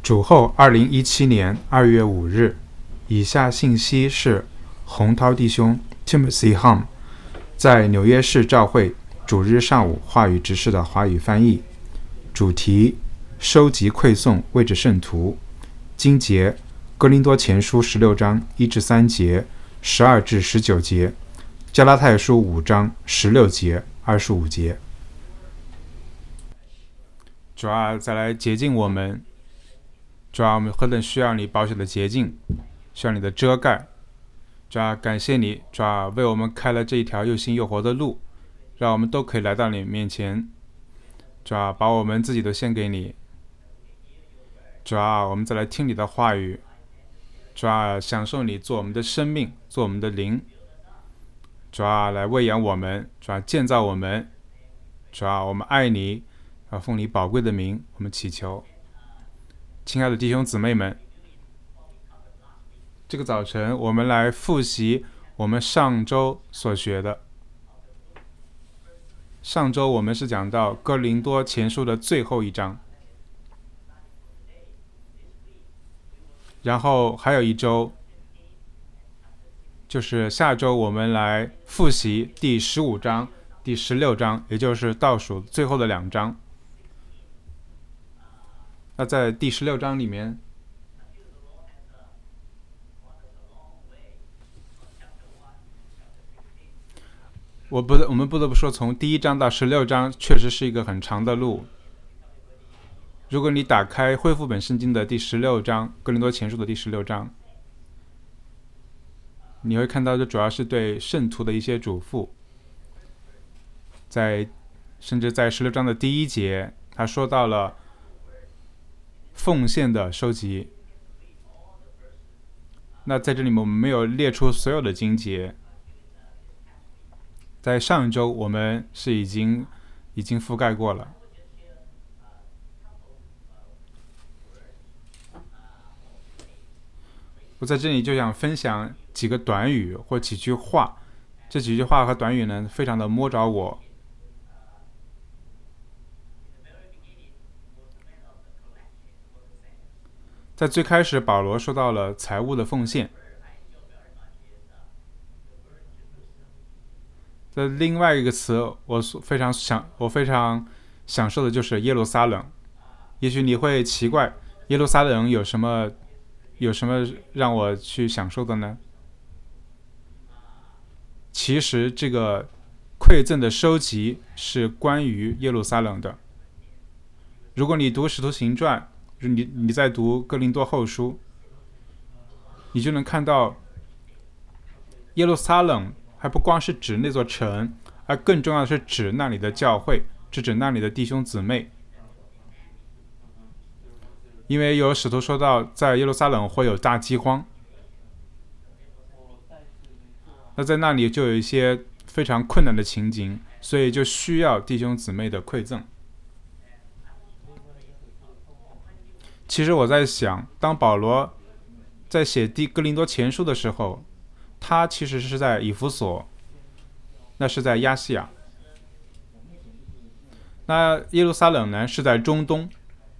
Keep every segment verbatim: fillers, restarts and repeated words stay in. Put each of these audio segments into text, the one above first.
主后二零一七年二月五日，以下信息是洪涛弟兄 Timothy Hum 在纽约市教会主日上午话语执事的华语翻译。主题：收集馈送为着圣徒。经节：哥林多前书十六章一至三节，十二至十九节，加拉太书五章十六节、二十五节。主啊，再来洁净我们。主啊，我们何等需要你宝血的洁净，需要你的遮盖。主啊，感谢你，主啊，为我们开了这一条又新又活的路，让我们都可以来到你面前。主啊，把我们自己都献给你。主啊，我们再来听你的话语。主啊，享受你做我们的生命，做我们的灵。主啊，来喂养我们。主啊，建造我们。主啊，我们爱你。啊，奉你宝贵的名，我们祈求。亲爱的弟兄姊妹们，这个早晨我们来复习我们上周所学的。上周我们是讲到哥林多前书的最后一章，然后还有一周，就是下周我们来复习第十五章、第十六章，也就是倒数最后的两章。那在第十六章里面，我不得我们不得不说，从第一章到十六章确实是一个很长的路。如果你打开恢复本圣经的第十六章，哥林多前书的第十六章，你会看到这主要是对圣徒的一些嘱咐。在甚至在十六章的第一节，他说到了奉献的收集。那在这里面我们没有列出所有的经节，在上一周我们是已经已经覆盖过了。我在这里就想分享几个短语或几句话，这几句话和短语呢，非常的摸着我。在最开始，保罗说到了财物的奉献。在另外一个词，我非常想，我非常享受的就是耶路撒冷。也许你会奇怪，耶路撒冷有什么有什么让我去享受的呢？其实这个馈赠的收集是关于耶路撒冷的。如果你读使徒行传，你你在读哥林多后书，你就能看到耶路撒冷还不光是指那座城，而更重要的是指那里的教会，是指那里的弟兄姊妹。因为有使徒说到，在耶路撒冷会有大饥荒，那在那里就有一些非常困难的情景，所以就需要弟兄姊妹的馈赠。其实我在想，当保罗在写第哥林多前书的时候，他其实是在以弗所，那是在亚细亚。那耶路撒冷呢，是在中东。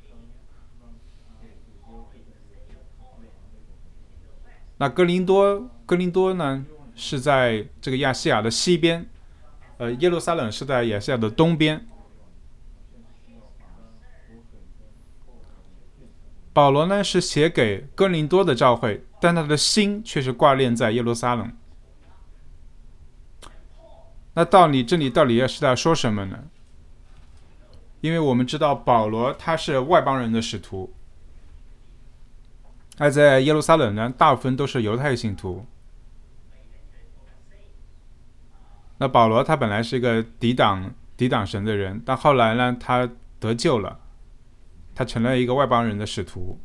那哥林多，哥林多呢，是在这个亚细亚的西边，呃，耶路撒冷是在亚细亚的东边。保罗呢是写给哥林多的教会，但他的心却是挂念在耶路撒冷。那到底这里到底是在说什么呢？因为我们知道保罗他是外邦人的使徒，而在耶路撒冷呢，大部分都是犹太信徒。那保罗他本来是一个抵挡抵挡神的人，但后来呢，他得救了，他成了一个外邦人的使徒。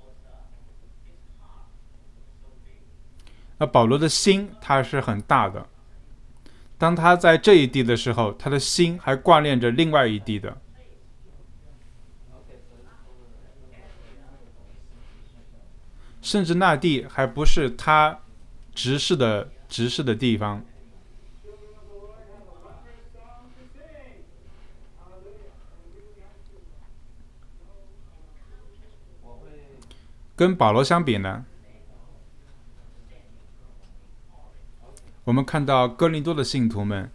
那保罗的心他是很大的，当他在这一地的时候，他的心还挂念着另外一地的。甚至那地还不是他执事的执事的地方。 跟保罗相比呢，我们看到哥林多的信徒们，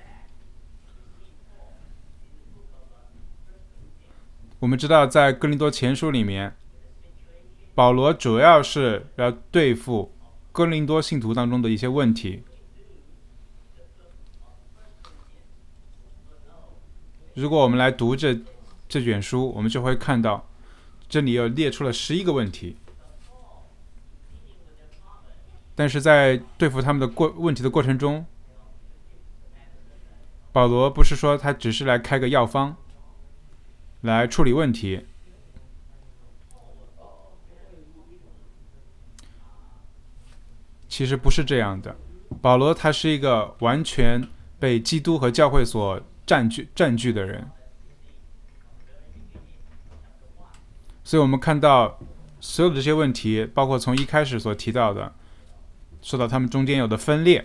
我们知道在哥林多前书里面，保罗主要是要对付哥林多信徒当中的一些问题。如果我们来读这这卷书，我们就会看到这里又列出了十一个问题。但是在对付他们的过问题的过程中，保罗不是说他只是来开个药方来处理问题，其实不是这样的。保罗他是一个完全被基督和教会所占据占据的人，所以我们看到所有的这些问题，包括从一开始所提到的，说到他们中间有的分裂，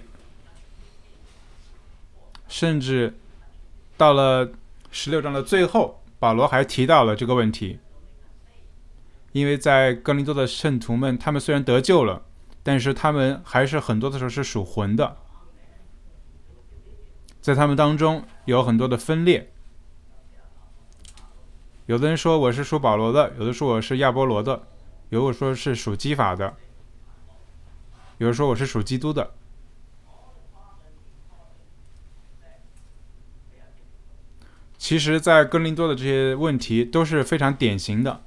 甚至到了十六章的最后，保罗还提到了这个问题。因为在哥林多的圣徒们，他们虽然得救了，但是他们还是很多的时候是属魂的，在他们当中有很多的分裂。有的人说我是属保罗的，有的说我是亚波罗的，有的说是属基法的，有的说我是属基督的。其实在哥林多的这些问题都是非常典型的。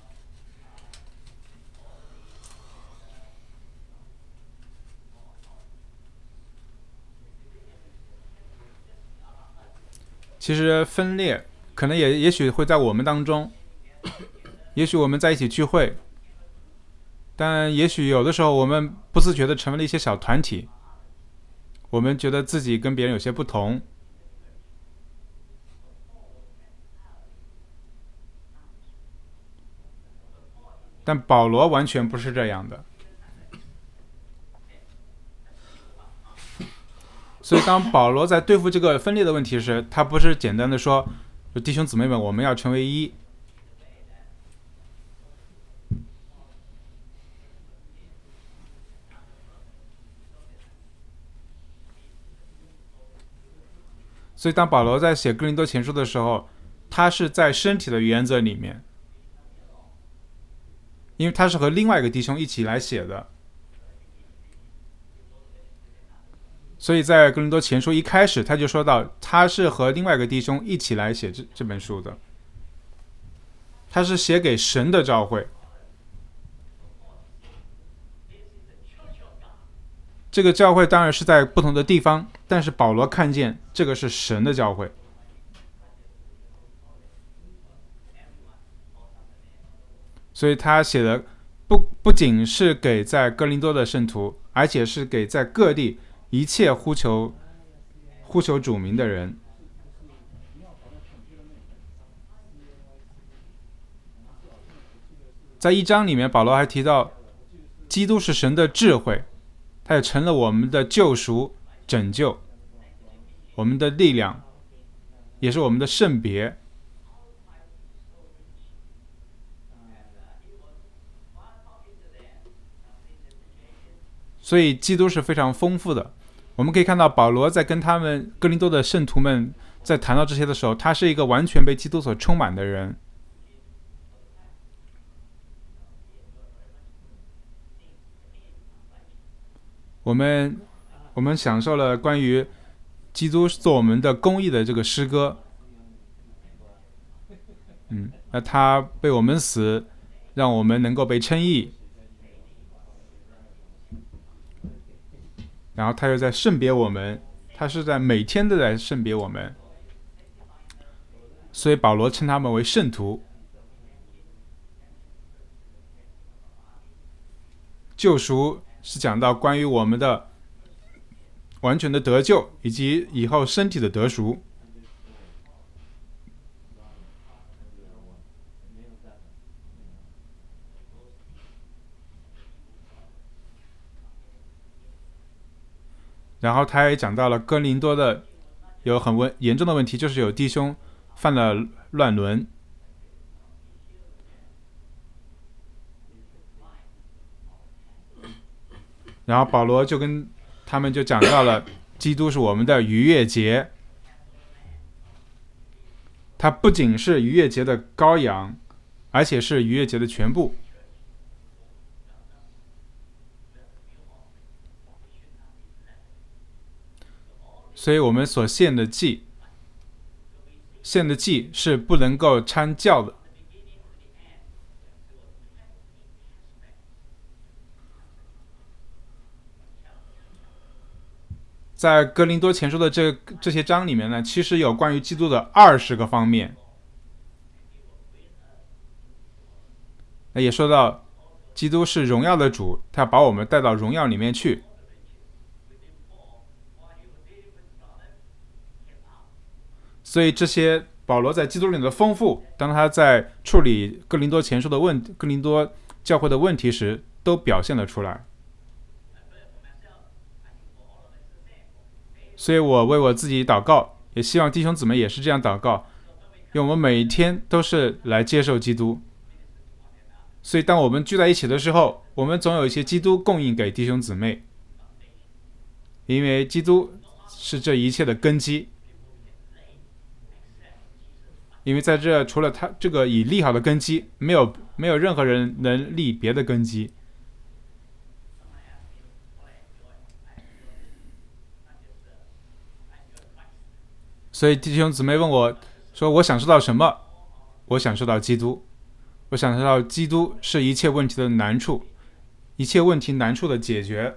其实分裂可能也也许会在我们当中，也许我们在一起聚会，但也许有的时候我们不自觉地成为了一些小团体，我们觉得自己跟别人有些不同。但保罗完全不是这样的。所以当保罗在对付这个分裂的问题时，他不是简单的说弟兄姊妹们我们要成为一，所以当保罗在写哥林多前书的时候，他是在身体的原则里面，因为他是和另外一个弟兄一起来写的，所以在哥林多前书一开始他就说到他是和另外一个弟兄一起来写 这, 这本书的，他是写给神的教会。这个教会当然是在不同的地方，但是保罗看见这个是神的教会，所以他写的 不, 不仅是给在哥林多的圣徒，而且是给在各地一切呼求呼求主名的人。在一章里面，保罗还提到基督是神的智慧，他也成了我们的救赎、拯救，我们的力量，也是我们的圣别。所以基督是非常丰富的。我们可以看到保罗在跟他们哥林多的圣徒们在谈到这些的时候，他是一个完全被基督所充满的人。我们我们享受了关于基督做我们的公义的这个诗歌，嗯，那他被我们死，让我们能够被称义，然后他又在圣别我们，他是在每天都在圣别我们，所以保罗称他们为圣徒。救赎是讲到关于我们的完全的得救，以及以后身体的得赎。然后他也讲到了哥林多的有很严重的问题，就是有弟兄犯了乱伦。 然后保罗就跟他们就讲到了，基督是我们的逾越节，他不仅是逾越节的羔羊，而且是逾越节的全部。所以我们所献的祭，献的祭是不能够掺教的。在哥林多前书的这这些章里面呢，其实有关于基督的二十个方面。那也说到，基督是荣耀的主，他把我们带到荣耀里面去。所以这些保罗在基督里的丰富，当他在处理哥林多前书的问哥林多教会的问题时，都表现了出来。所以我为我自己祷告，也希望弟兄姊妹也是这样祷告，因为我们每一天都是来接受基督。所以当我们聚在一起的时候，我们总有一些基督供应给弟兄姊妹，因为基督是这一切的根基。因为在这除了他这个已立好的根基，没有没有任何人能立别的根基。所以弟兄姊妹问我说，我想知道什么？我想知道基督，我想知道基督是一切问题的难处，一切问题难处的解决。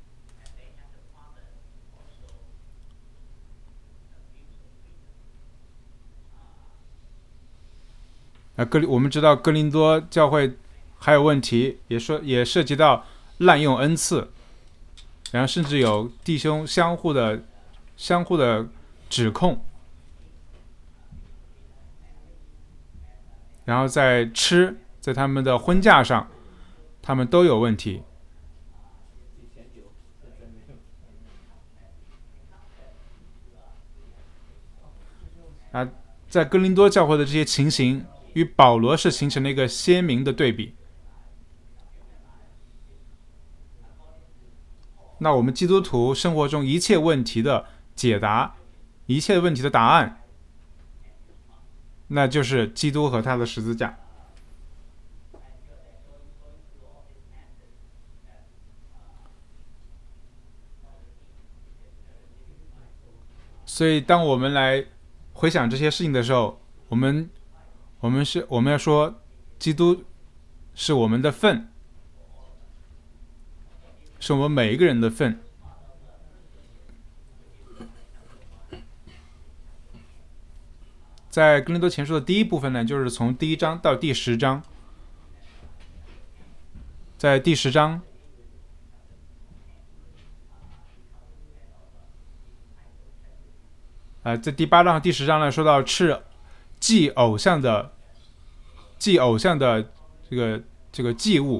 啊，哥，我们知道哥林多教会还有问题，也说也涉及到滥用恩赐，然后甚至有弟兄相互的相互的指控，然后在吃，在他们的婚嫁上，他们都有问题。啊，在哥林多教会的这些情形，与保罗是形成了一个鲜明的对比。那我们基督徒生活中一切问题的解答，一切问题的答案，那就是基督和他的十字架。所以当我们来回想这些事情的时候，我们我们是我们要说，基督是我们的份，是我们每一个人的份。在哥林多前书的第一部分呢，就是从第一章到第十章。在第十章，呃，在第八章和第十章呢，说到吃祭偶像的祭偶像的这个这个祭物。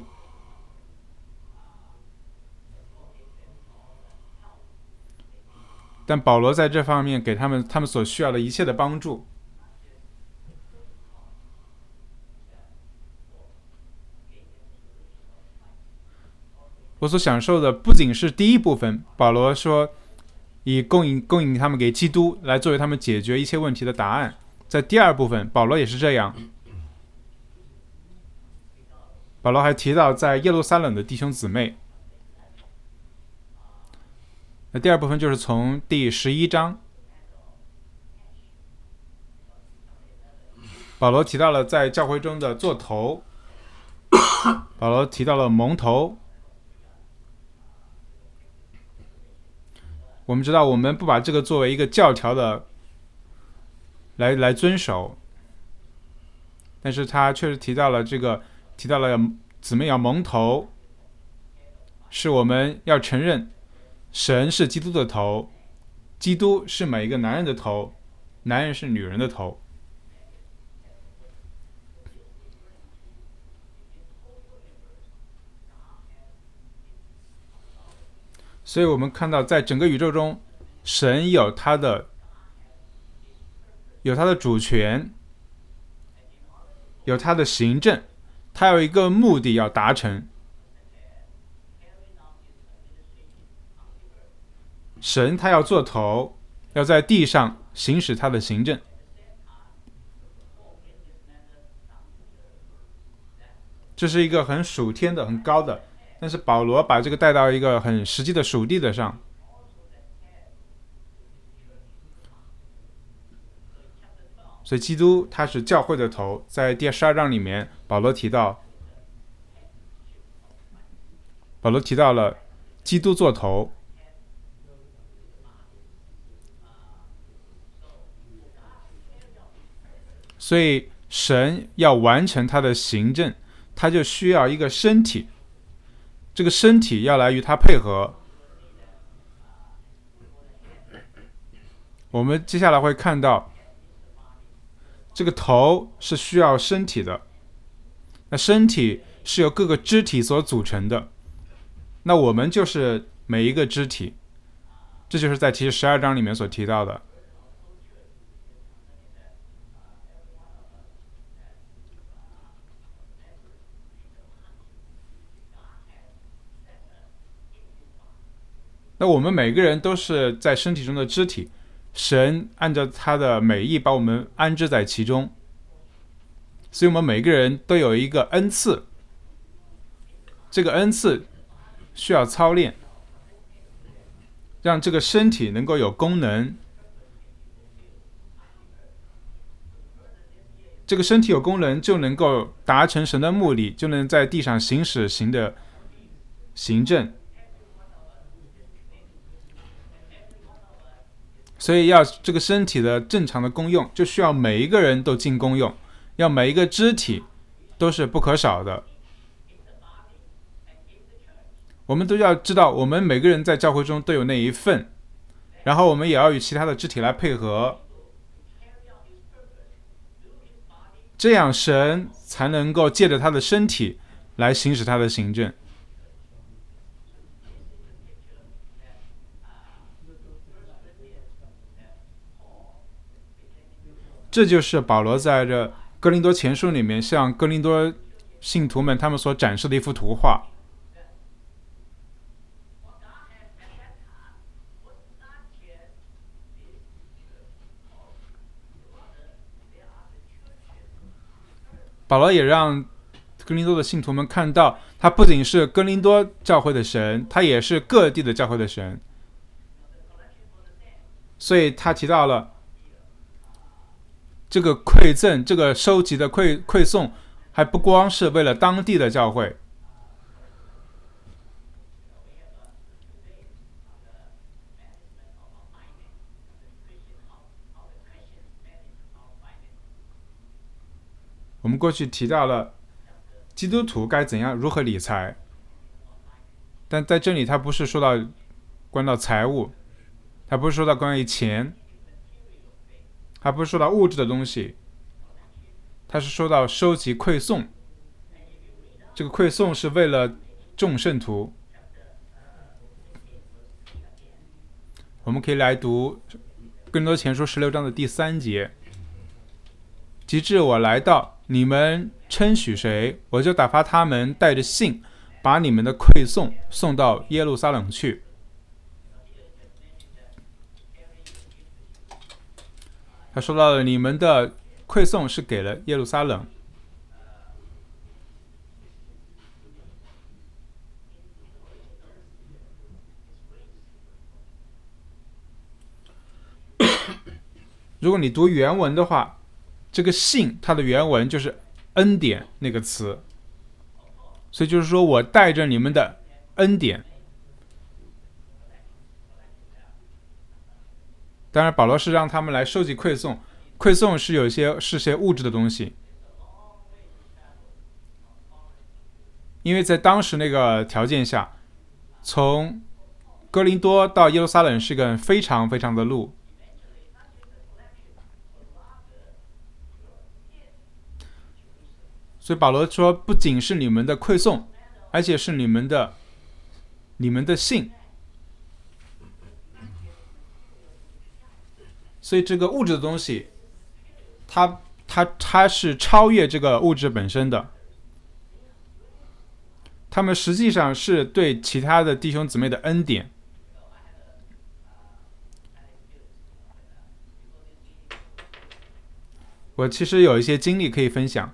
但保罗在这方面给他们他们所需要的一切的帮助。我所享受的不仅是第一部分，保罗说以供应供应他们给基督来作为他们解决一切问题的答案。在第二部分，保罗也是这样。保罗还提到在耶路撒冷的弟兄姊妹。那第二部分就是从第十一章，保罗提到了在教会中的做头，保罗提到了蒙头。我们知道我们不把这个作为一个教条的来来遵守，但是他确实提到了这个，提到了姊妹要蒙头，是我们要承认神是基督的头，基督是每一个男人的头，男人是女人的头。所以我们看到在整个宇宙中，神有他的有他的主权，有他的行政，他有一个目的要达成。 神他要做头，要在地上行使他的行政。这是一个很属天的、很高的，但是保罗把这个带到一个很实际的属地的上。所以基督他是教会的头，在第十二章里面，保罗提到，保罗提到了基督做头。所以神要完成他的行政，他就需要一个身体，这个身体要来与他配合。我们接下来会看到，这个头是需要身体的，那身体是由各个肢体所组成的，那我们就是每一个肢体，这就是在其十二章里面所提到的。那我们每个人都是在身体中的肢体，神按照他的美意把我们安置在其中，所以我们每个人都有一个恩赐，这个恩赐需要操练，让这个身体能够有功能。这个身体有功能，就能够达成神的目的，就能在地上行使行的行政。所以要这个身体的正常的功用，就需要每一个人都尽功用，要每一个肢体都是不可少的。我们都要知道，我们每个人在教会中都有那一份，然后我们也要与其他的肢体来配合，这样神才能够借着他的身体来行使他的行政。这就是保罗在这哥林多前书里面向哥林多信徒们他们所展示的一幅图画。保罗也让哥林多的信徒们看到，他不仅是哥林多教会的神，他也是各地的教会的神。所以他提到了这个馈赠，这个收集的馈馈送，还不光是为了当地的教会。我们过去提到了基督徒该怎样如何理财，但在这里他不是说到关到财务，他不是说到关于钱，他不是说到物质的东西，他是说到收集馈送。这个馈送是为了众圣徒。我们可以来读哥林多前书十六章的第三节，及至我来到，你们称许谁，我就打发他们带着信，把你们的馈送送到耶路撒冷去。他说到了你们的馈送是给了耶路撒冷。如果你读原文的话，这个信它的原文就是恩典那个词，所以就是说我带着你们的恩典。当然保罗是让他们来收集馈送，馈送是有一些是些物质的东西，因为在当时那个条件下，从哥林多到耶路撒冷是个非常非常的路，所以保罗说不仅是你们的馈送，而且是你们的你们的信。所以这个物质的东西，它它它是超越这个物质本身的。他们实际上是对其他的弟兄姊妹的恩典。 我其实有一些经历可以分享。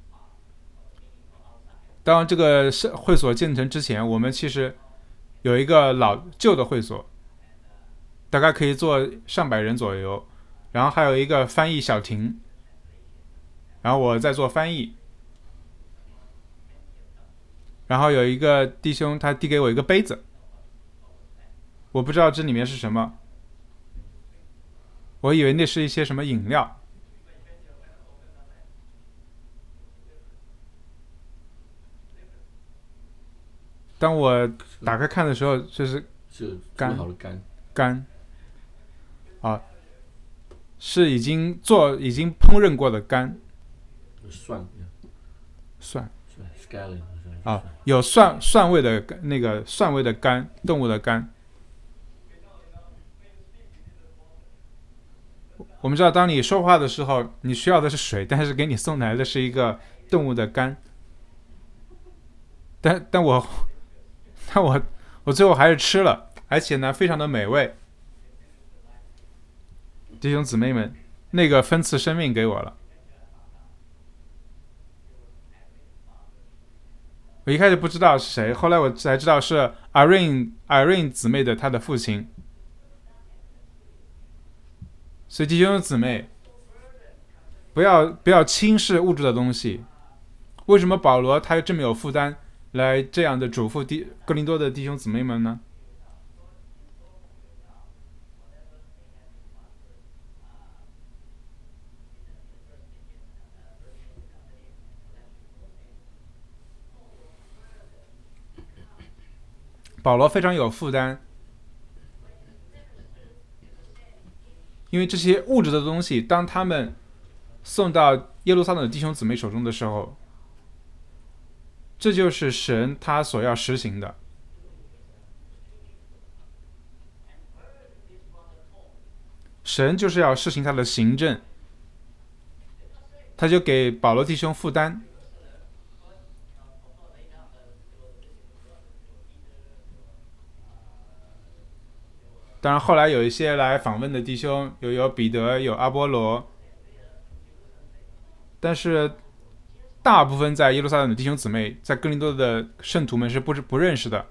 当这个会所建成之前，我们其实有一个老旧的会所，大概可以坐上百人左右，然后还有一个翻译小亭，然后我在做翻译，然后有一个弟兄他递给我一个杯子，我不知道这里面是什么，我以为那是一些什么饮料。当我打开看的时候，就是是干好的干干啊，是已经做已经烹饪过的干蒜蒜蒜 scallion 啊，有蒜蒜味的那个蒜味的干，动物的干。我们知道，当你说话的时候，你需要的是水，但是给你送来的是一个动物的干。但但我但我我最后还是吃了，而且呢，非常的美味。弟兄姊妹们，那个分赐生命给我了。我一开始不知道是谁，后来我才知道是 Irene Irene 姊妹的她的父亲。所以弟兄姊妹，不要不要轻视物质的东西。为什么保罗他这么有负担，来这样的嘱咐弟哥林多的弟兄姊妹们呢？保罗非常有负担，因为这些物质的东西，当他们送到耶路撒冷的弟兄姊妹手中的时候，这就是神他所要实行的。神就是要实行他的行政，他就给保罗弟兄负担。当然，后来有一些来访问的弟兄，有有彼得，有阿波罗，但是大部分在耶路撒冷的弟兄姊妹，在哥林多的圣徒们是不不认识的。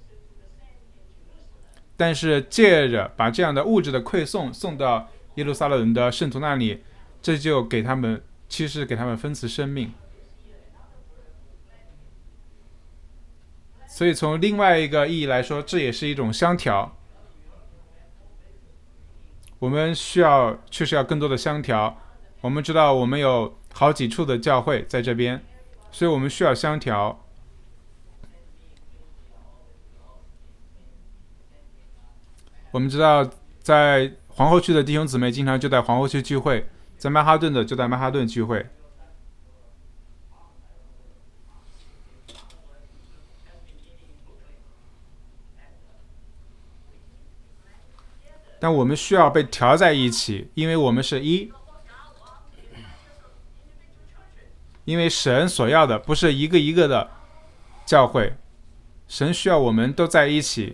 但是借着把这样的物质的馈送送到耶路撒冷的圣徒那里，这就给他们，其实给他们分赐生命。所以从另外一个意义来说，这也是一种相调。我们需要确实要更多的相调。我们知道我们有好几处的教会在这边，所以我们需要相调。我们知道在皇后区的弟兄姊妹经常就在皇后区聚会，在曼哈顿的就在曼哈顿聚会。但我们需要被调在一起，因为我们是一。因为神所要的不是一个一个的教会，神需要我们都在一起，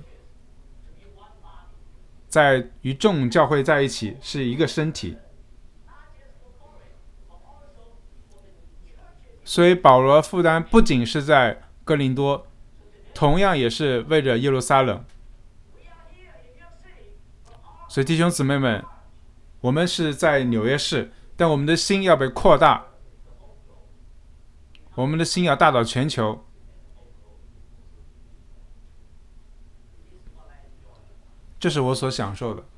在与众教会在一起，是一个身体。所以保罗负担不仅是在哥林多，同样也是为着耶路撒冷。所以弟兄姊妹们，我们是在纽约市，但我们的心要被扩大，我们的心要大到全球。这是我所享受的。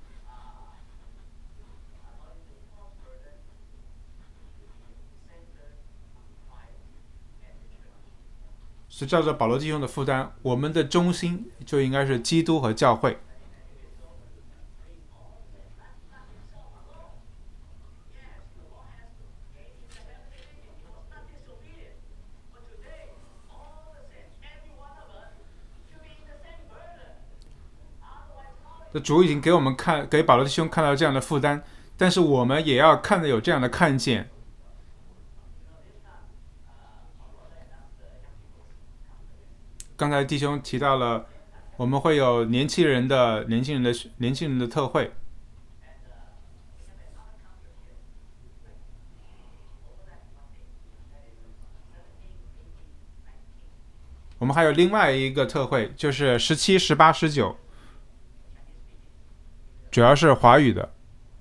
是照着保罗弟兄的负担，我们的中心就应该是基督和教会。主已经给我们看，给保罗弟兄看到这样的负担，但是我们也要看得有这样的看见。刚才弟兄提到了，我们会有年轻人的年轻人的年轻人的特会。 我们还有另外一个特会，就是十七、十八、十九，主要是华语的，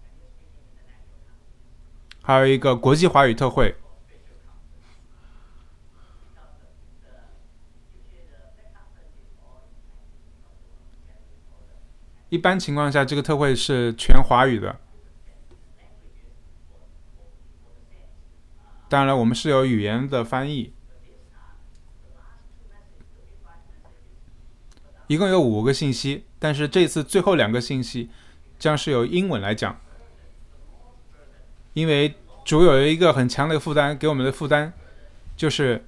还有一个国际华语特会。一般情况下，这个特会是全华语的。当然，我们是有语言的翻译，一共有五个信息，但是这次最后两个信息将是由英文来讲，因为主有一个很强的负担，给我们的负担就是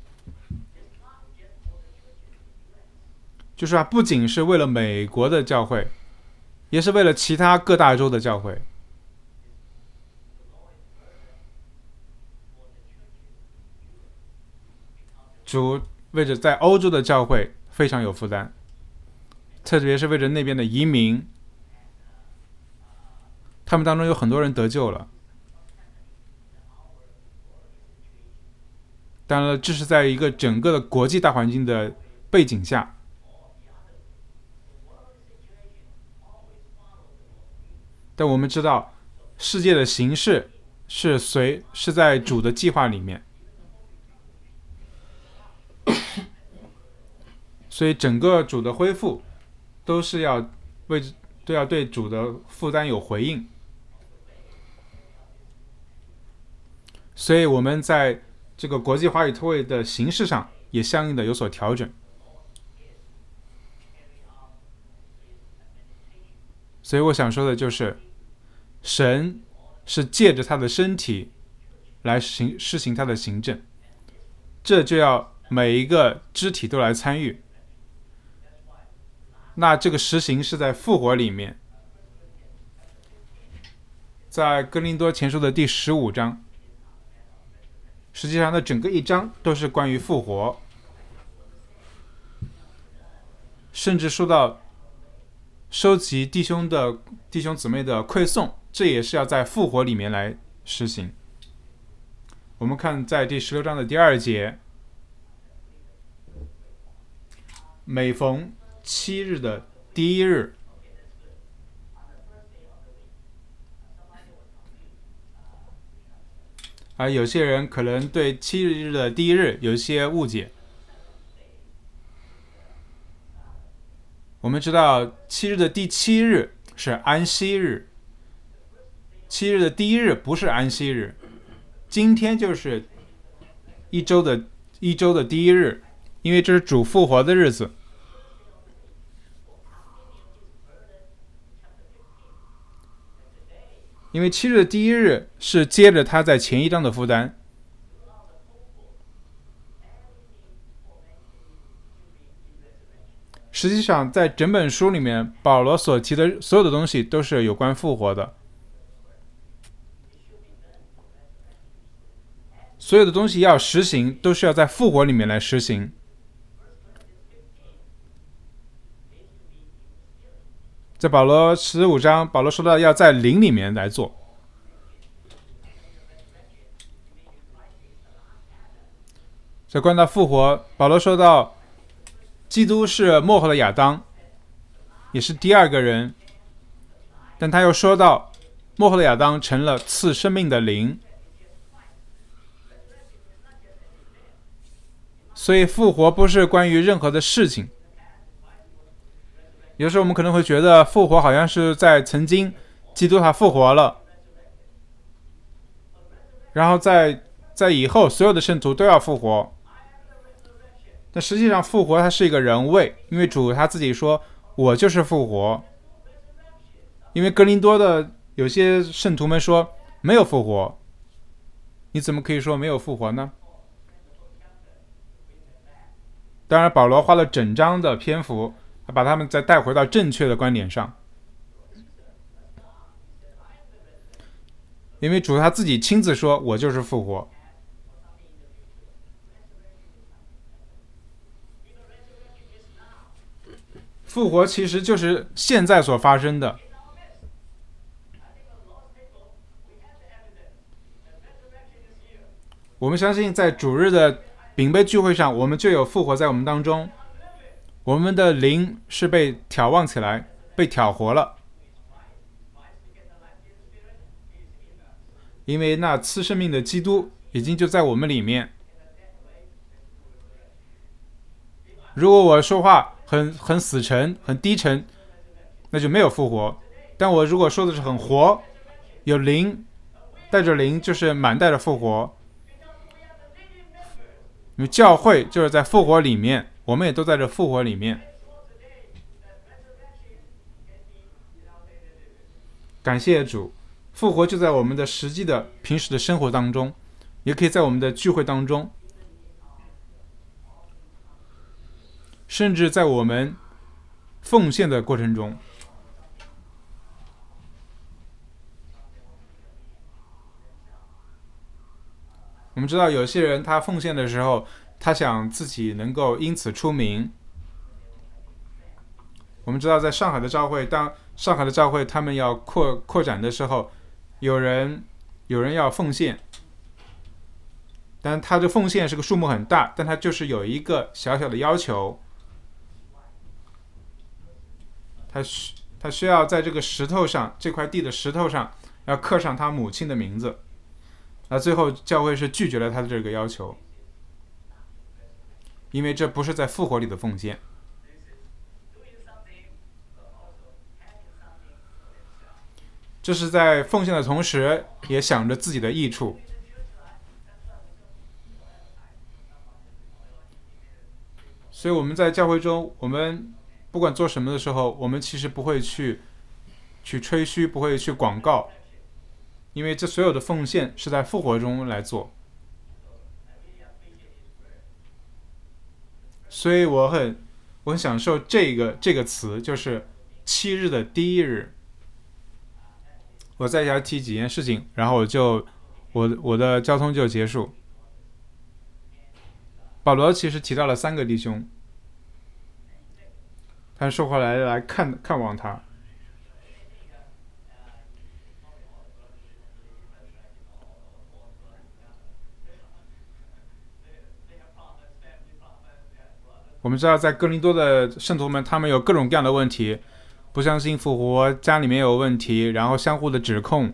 就是啊，不仅是为了美国的教会，也是为了其他各大洲的教会。主为着在欧洲的教会非常有负担，特别是为着那边的移民，他们当中有很多人得救了。当然了，这是在一个整个的国际大环境的背景下。但我们知道，世界的形势是随是在主的计划里面，所以整个主的恢复都是要为都要对主的负担有回应。所以我们在这个国际华语特会的形式上也相应的有所调整。所以我想说的就是，神是借着他的身体来行施行他的行政，这就要每一个肢体都来参与。那这个实行是在复活里面，在哥林多前书的第十五章，实际上的整个一章都是关于复活，甚至说到收集弟兄的弟兄姊妹的馈送，这也是要在复活里面来实行。我们看在第十六章的第二节，每逢七日的第一日，啊，有些人可能对七日的第一日有一些误解。我们知道七日的第七日是安息日，七日的第一日不是安息日，今天就是一周的一周的第一日，因为这是主复活的日子。因为七日的第一日是接着他在前一章的负担。实际上在整本书里面，保罗所提的所有的东西都是有关复活的，所有的东西要实行都是要在复活里面来实行。在保罗十五章，保罗说到要在灵里面来做。在关到复活，保罗说到基督是末后的亚当，也是第二个人，但他又说到末后的亚当成了赐生命的灵。所以复活不是关于任何的事情。有时候我们可能会觉得复活好像是在曾经基督他复活了，然后在在以后所有的圣徒都要复活。但实际上复活它是一个人位，因为主他自己说我就是复活。因为哥林多的有些圣徒们说没有复活，你怎么可以说没有复活呢？当然保罗花了整章的篇幅把他们再带回到正确的观点上，因为主他自己亲自说我就是复活。复活其实就是现在所发生的。我们相信在主日的饼杯聚会上，我们就有复活在我们当中，我们的灵是被挑旺起来，被挑活了，因为那赐生命的基督已经就在我们里面。如果我说话很很死沉很低沉，那就没有复活。但我如果说的是很活，有灵，带着灵，就是满带着复活。因为教会就是在复活里面，我们也都在这复活里面。感谢主，复活就在我们的实际的平时的生活当中，也可以在我们的聚会当中，甚至在我们奉献的过程中。我们知道有些人他奉献的时候，他想自己能够因此出名。我们知道在上海的教会，当上海的教会他们要扩扩展的时候，有人有人要奉献，但他的奉献是个数目很大，但他就是有一个小小的要求，他需他需要在这个石头上，这块地的石头上要刻上他母亲的名字。那最后教会是拒绝了他的这个要求，因为这不是在复活里的奉献，这是在奉献的同时也想着自己的益处。所以我们在教会中，我们不管做什么的时候，我们其实不会去去吹嘘，不会去广告，因为这所有的奉献是在复活中来做。所以我很我很享受这个这个词，就是七日的第一日。我再要提几件事情，然后我就我我的交通就结束。保罗其实提到了三个弟兄，他收回来来看看望他。我们知道在哥林多的圣徒们，他们有各种各样的问题，不相信复活，家里面有问题，然后相互的指控。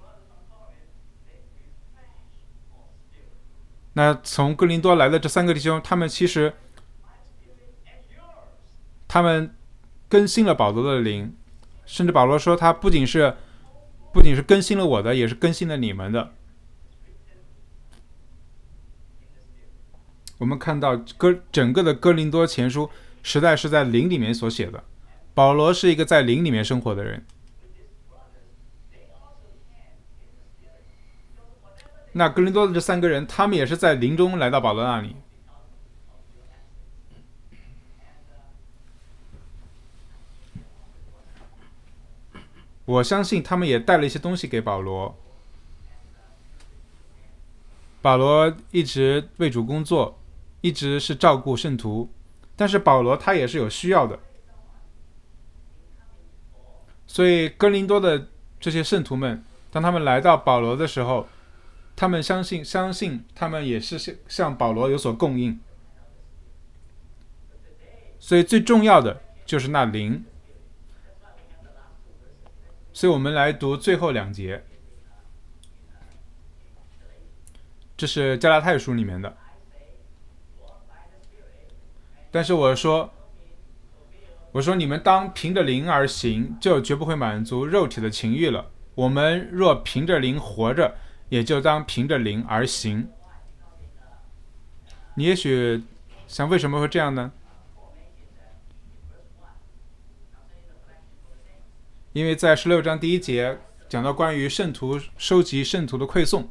那从哥林多来的这三个弟兄，他们其实他们更新了保罗的灵，甚至保罗说他不仅是不仅是更新了我的，也是更新了你们的。我们看到哥整个的哥林多前书时代是在灵里面所写的，保罗是一个在灵里面生活的人。那哥林多的这三个人，他们也是在灵中来到保罗那里。我相信他们也带了一些东西给保罗。保罗一直为主工作，一直是照顾圣徒，但是保罗他也是有需要的。所以哥林多的这些圣徒们，当他们来到保罗的时候，他们相信相信他们也是向保罗有所供应。所以最重要的就是那灵。所以我们来读最后两节，这是加拉太书里面的。但是我说我说你们当凭着灵而行，就绝不会满足肉体的情欲了。我们若凭着灵活着，也就当凭着灵而行。你也许想，为什么会这样呢？因为在十六章第一节讲到关于圣徒收集圣徒的馈送，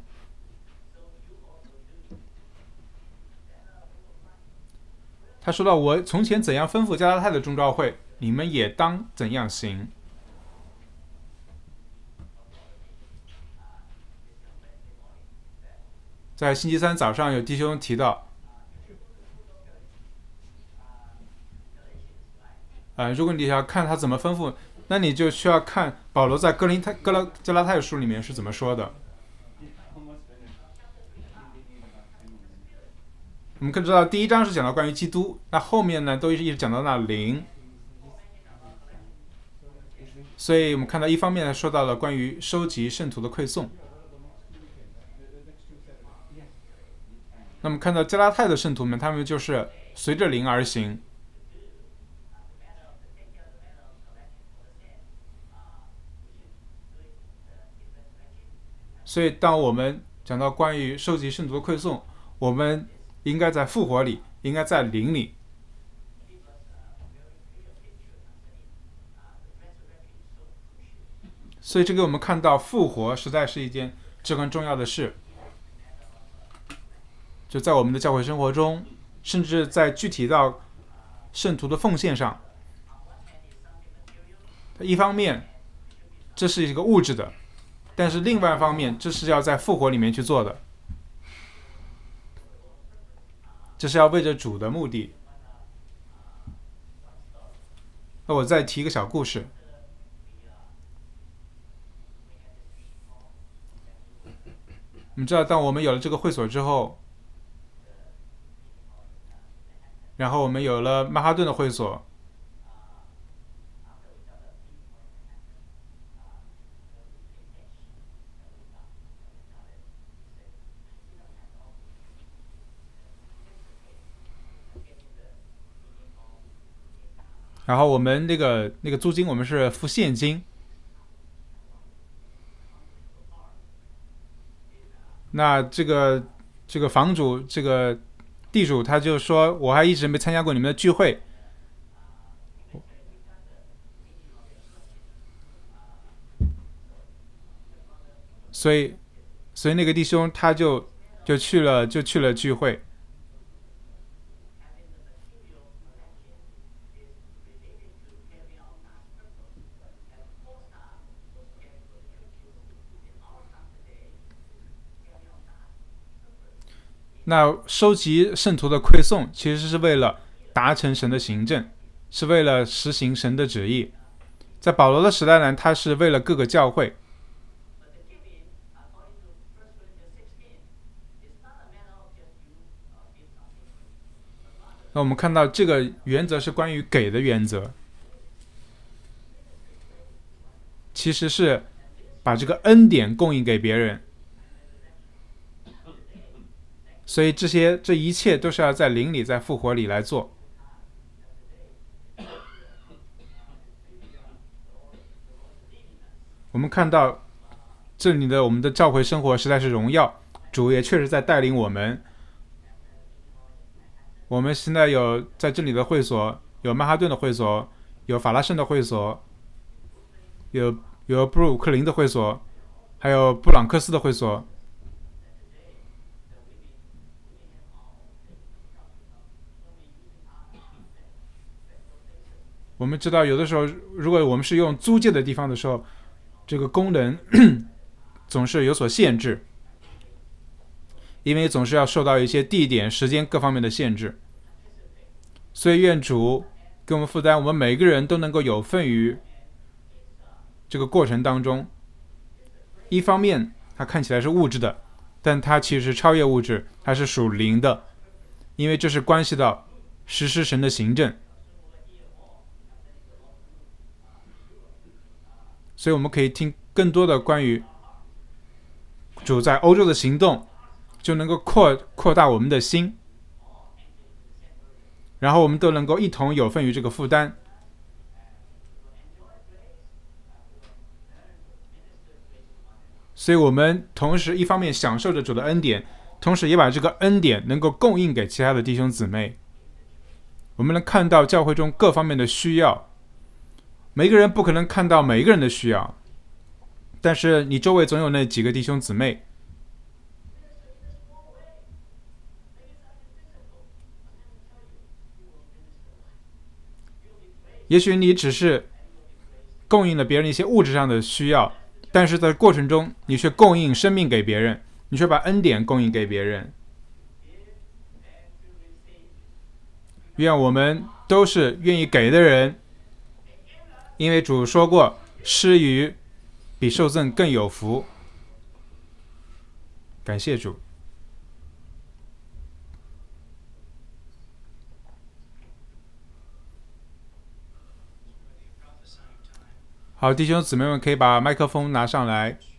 他说到我从前怎样吩咐加拉太的众召会，你们也当怎样行。在星期三早上有弟兄提到，呃，如果你想看他怎么吩咐，那你就需要看保罗在哥林太哥拉加拉太书里面是怎么说的。我我们可以知道第一章是讲到关于基督，那后面呢都一直讲到那灵，所以我们看到一方面说到了关于收集圣徒的馈送。那么看到加拉太的圣徒们，他们就是随着灵而行。所以当我们讲到关于收集圣徒的馈送，我们应该在复活里，应该在灵里。所以这给我们看到复活实在是一件至关重要的事，就在我们的教会生活中，甚至在具体到圣徒的奉献上。一方面这是一个物质的，但是另外一方面这是要在复活里面去做的，这是要为着主的目的。那我再提一个小故事。我们知道当我们有了这个会所之后，然后我们有了曼哈顿的会所，然后我们那个那个租金我们是付现金，那这个这个房主这个地主他就说，我还一直没参加过你们的聚会，所以所以那个弟兄他就就去了就去了聚会。那收集圣徒的馈送其实是为了达成神的行政，是为了实行神的旨意。在保罗的时代呢，他是为了各个教会。那我们看到这个原则是关于给的原则，其实是把这个恩典供应给别人。所以这些这一切都是要在灵里在复活里来做。我们看到这里的我们的教会生活实在是荣耀，主也确实在带领我们。我们现在有在这里的会所，有曼哈顿的会所，有法拉盛的会所，有有布鲁克林的会所，还有布朗克斯的会所。我们知道有的时候如果我们是用租借的地方的时候，这个功能总是有所限制，因为总是要受到一些地点时间各方面的限制。所以愿主给我们负担，我们每个人都能够有份于这个过程当中。一方面它看起来是物质的，但它其实超越物质，它是属灵的，因为这是关系到实施神的行政。所以我们可以听更多的关于主在欧洲的行动，就能够 扩, 扩大我们的心，然后我们都能够一同有份于这个负担。所以我们同时一方面享受着主的恩典，同时也把这个恩典能够供应给其他的弟兄姊妹。我们能看到教会中各方面的需要，每个人不可能看到每一个人的需要，但是你周围总有那几个弟兄姊妹。也许你只是供应了别人一些物质上的需要，但是在过程中你却供应生命给别人，你却把恩典供应给别人。愿我们都是愿意给的人，因为主说过，施予比受赠更有福。感谢主。 好，弟兄姊妹们可以把麦克风拿上来。